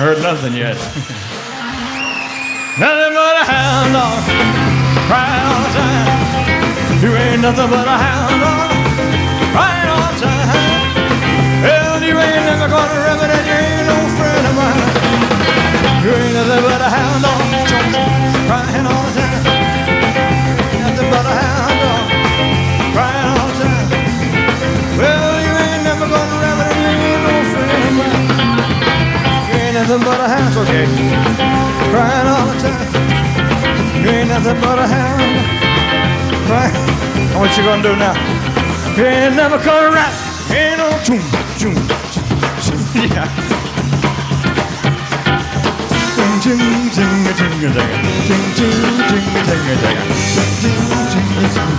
Heard nothing yet. Nothing but a hound dog, crying all the time. You ain't nothing but a hound dog, crying all the time. Well, you ain't never gonna remember that you ain't no friend of mine. You ain't nothing but a hound dog, crying all the time. Nothing but a hound dog, crying all the time. Well, you ain't never gonna remember that you ain't no friend of mine. You ain't nothing but a hound, okay, crying all the time. You ain't nothing but a hound, crying. What you gonna do now? You ain't never gonna rap. Ain't no choom, choom, choom, yeah. Ching, ching, ching, ching, ching, ching, ching, ching, ching,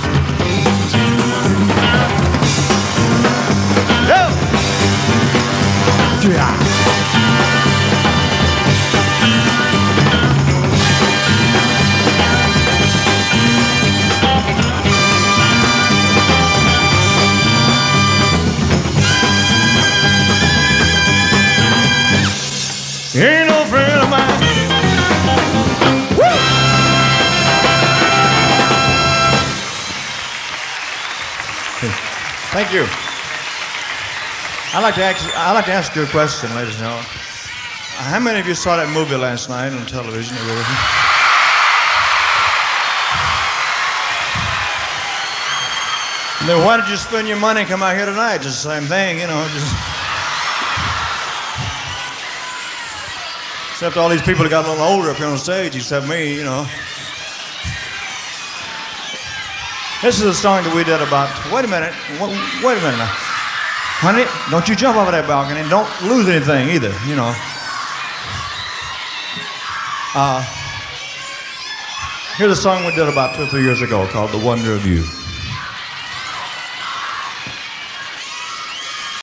Go! Yeah. Ain't no friend of mine. Woo! Thank you. I'd like to ask you a question, ladies and gentlemen. How many of you saw that movie last night on television? Then why did you spend your money and come out here tonight? Just the same thing, you know. Except all these people that got a little older up here on the stage, except me, you know. This is a song that we did about, wait a minute now. Honey, don't you jump off of that balcony and don't lose anything either, you know. Here's a song we did about 2 or 3 years ago called The Wonder of You.